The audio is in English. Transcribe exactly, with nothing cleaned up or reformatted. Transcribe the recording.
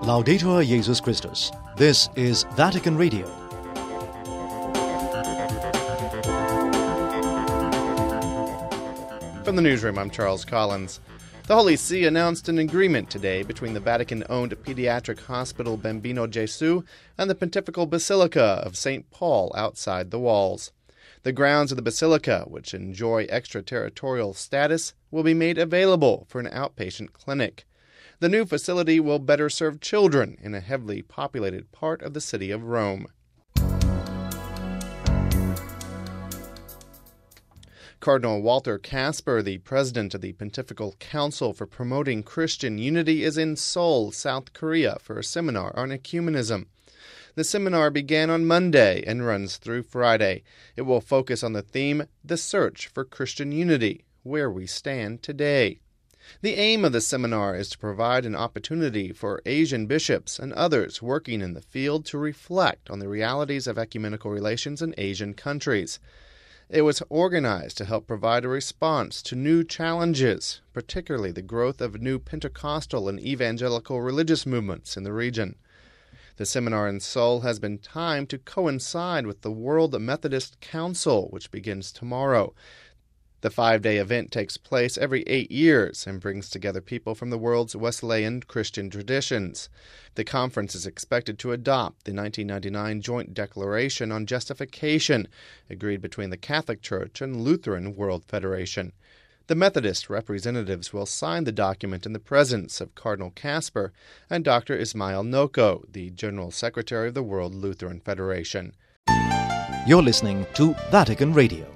Laudetur Jesus Christus. This is Vatican Radio. From the newsroom, I'm Charles Collins. The Holy See announced an agreement today between the Vatican-owned pediatric hospital Bambino Gesù and the Pontifical Basilica of Saint Paul outside the walls. The grounds of the basilica, which enjoy extraterritorial status, will be made available for an outpatient clinic. The new facility will better serve children in a heavily populated part of the city of Rome. Cardinal Walter Kasper, the president of the Pontifical Council for Promoting Christian Unity, is in Seoul, South Korea, for a seminar on ecumenism. The seminar began on Monday and runs through Friday. It will focus on the theme, The Search for Christian Unity, Where We Stand Today. The aim of the seminar is to provide an opportunity for Asian bishops and others working in the field to reflect on the realities of ecumenical relations in Asian countries. It was organized to help provide a response to new challenges, particularly the growth of new Pentecostal and evangelical religious movements in the region. The seminar in Seoul has been timed to coincide with the World Methodist Council, which begins tomorrow. The five-day event takes place every eight years and brings together people from the world's Wesleyan Christian traditions. The conference is expected to adopt the nineteen ninety-nine Joint Declaration on Justification, agreed between the Catholic Church and Lutheran World Federation. The Methodist representatives will sign the document in the presence of Cardinal Kasper and Doctor Ismail Noko, the General Secretary of the World Lutheran Federation. You're listening to Vatican Radio.